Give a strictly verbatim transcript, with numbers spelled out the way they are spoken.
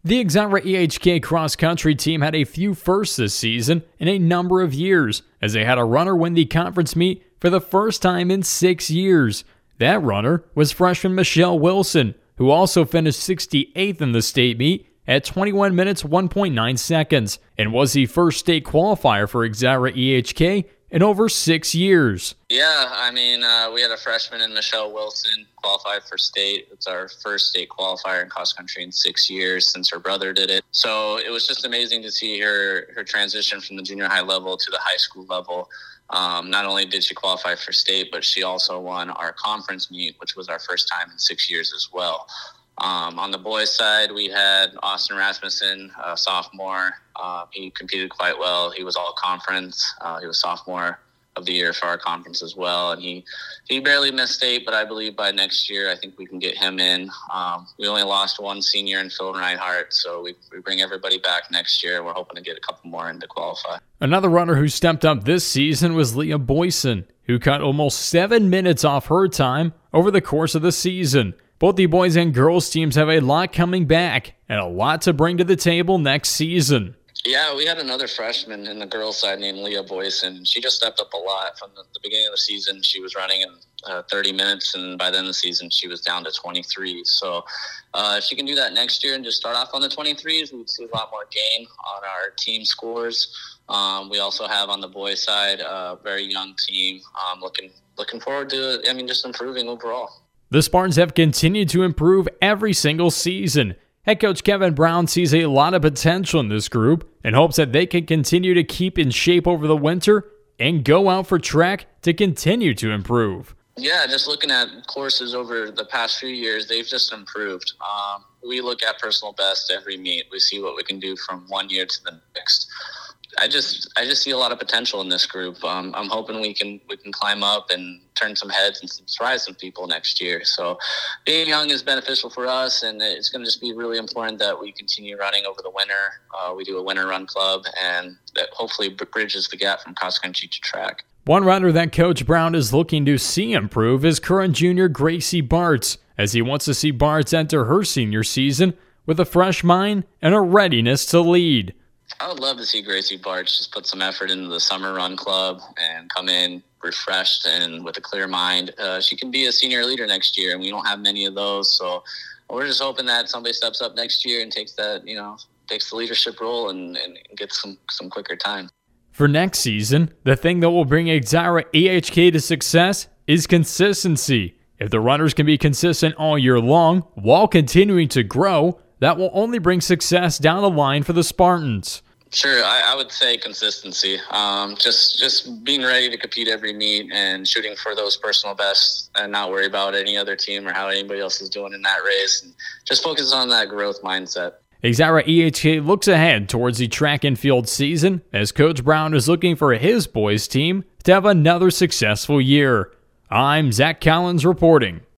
The Exira E H K cross-country team had a few firsts this season in a number of years, as they had a runner win the conference meet for the first time in six years. That runner was freshman Michelle Wilson, who also finished sixty-eighth in the state meet at twenty-one minutes one point nine seconds, and was the first state qualifier for Exira E H K in over six years. Yeah, I mean, uh, we had a freshman in Michelle Wilson qualified for state. It's our first state qualifier in cross country in six years since her brother did it. So it was just amazing to see her her transition from the junior high level to the high school level. Um, not only did she qualify for state, but she also won our conference meet, which was our first time in six years as well. Um, on the boys' side, we had Austin Rasmussen, a sophomore. Uh, he competed quite well. He was all conference. Uh, he was sophomore of the year for our conference as well. And he, he barely missed state, but I believe by next year, I think we can get him in. Um, we only lost one senior in Phil Reinhardt, so we, we bring everybody back next year. We're hoping to get a couple more in to qualify. Another runner who stepped up this season was Leah Boyson, who cut almost seven minutes off her time over the course of the season. Both the boys and girls teams have a lot coming back and a lot to bring to the table next season. Yeah, we had another freshman in the girls' side named Leah Boyson. She just stepped up a lot. From the, the beginning of the season, she was running in uh, thirty minutes, and by the end of the season, she was down to twenty-three. So uh, if she can do that next year and just start off on the twenty-threes, we would see a lot more gain on our team scores. Um, we also have on the boys' side a very young team. Um, looking looking forward to, I mean, just improving overall. The Spartans have continued to improve every single season. Head coach Kevin Brown sees a lot of potential in this group and hopes that they can continue to keep in shape over the winter and go out for track to continue to improve. Yeah, just looking at courses over the past few years, they've just improved. Um, we look at personal best every meet. We see what we can do from one year to the next. I just I just see a lot of potential in this group. Um, I'm hoping we can we can climb up and turn some heads and surprise some people next year. So being young is beneficial for us, and it's going to just be really important that we continue running over the winter. Uh, we do a winter run club, and that hopefully bridges the gap from cross country to track. One runner that Coach Brown is looking to see improve is current junior Gracie Bartz, as he wants to see Bartz enter her senior season with a fresh mind and a readiness to lead. I would love to see Gracie Bartz just put some effort into the summer run club and come in refreshed and with a clear mind. Uh, she can be a senior leader next year, and we don't have many of those. So we're just hoping that somebody steps up next year and takes that, you know, takes the leadership role and, and gets some, some quicker time. For next season, the thing that will bring Exira E H K to success is consistency. If the runners can be consistent all year long while continuing to grow, that will only bring success down the line for the Spartans. Sure, I, I would say consistency. Um, just just being ready to compete every meet and shooting for those personal bests and not worry about any other team or how anybody else is doing in that race. And just focus on that growth mindset. Exira E H K looks ahead towards the track and field season as Coach Brown is looking for his boys team to have another successful year. I'm Zach Collins reporting.